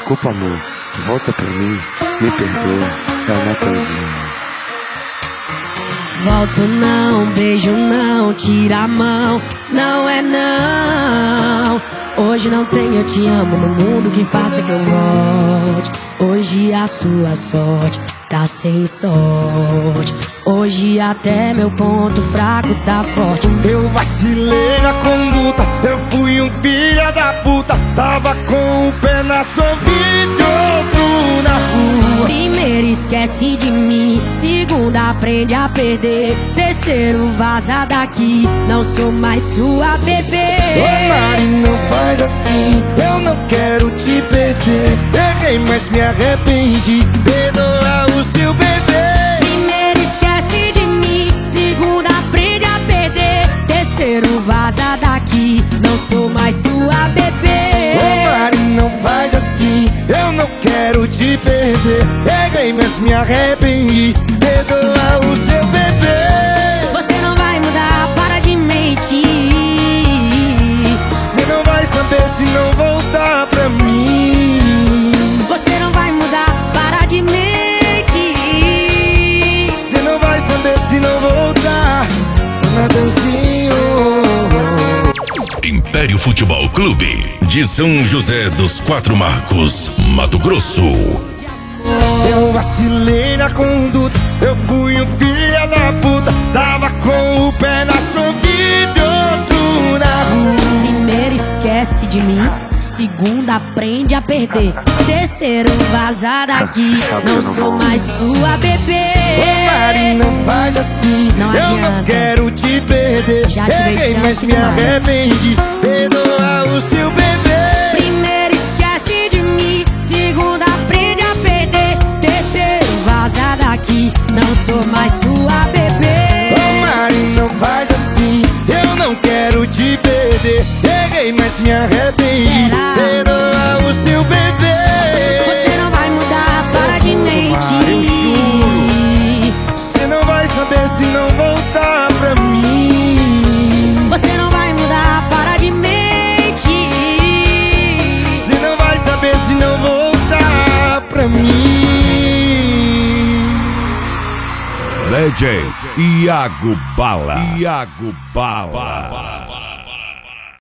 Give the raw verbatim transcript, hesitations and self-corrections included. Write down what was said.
Desculpa, amor, volta pra mim, me perdoa, é o Natanzinho. Volto não, beijo não, tira a mão, não é não. Hoje não tem eu te amo no mundo que faça que eu volte. Hoje a sua sorte tá sem sorte. Hoje até meu ponto fraco tá forte. Eu vacilei na conduta, eu fui um filho da puta. Tava com o pé na sua vida e outro na rua. Primeiro esquece de mim, segundo aprende a perder, terceiro vaza daqui, não sou mais sua bebê. Ô Mari, não faz assim, eu não quero te perder. Errei, mas me arrependi, perdoa o seu bebê. Primeiro esquece de mim, segundo aprende a perder, terceiro vaza daqui, não sou mais sua bebê. Ô Mari, não faz assim, eu não quero te perder. Errei, mas me arrependi, perdoa o seu bebê. Você não vai mudar, para de mentir. Você não vai saber se não voltar pra mim. Você não vai mudar, para de mentir. Você não vai saber se não voltar. Natanzinho. Império Futebol Clube de São José dos Quatro Marcos, Mato Grosso. Eu vacilei na conduta, eu fui um filho da puta. Tava com o pé na sua vida e outro na rua. Primeiro esquece de mim, segundo aprende a perder, terceiro vaza daqui, não sou mais sua bebê. Ô Mari, não faz assim, não eu adianta. não quero te perder. Já te dei Errei, chance mas me demais. arrependi, perdoa o seu bebê. Primeiro esquece de mim, segundo aprende a perder, terceiro vaza daqui, não sou mais sua bebê. Ô Mari, não faz assim, eu não quero te perder. Errei, mas me arrependi, Será? perdoa o seu bebê. Você não vai mudar, para de mentir. Eu juro, você não vai saber se não voltar pra mim. Você não vai mudar, para de mentir. Você não vai saber se não voltar pra mim. Legend Iago Bala. Iago Bala.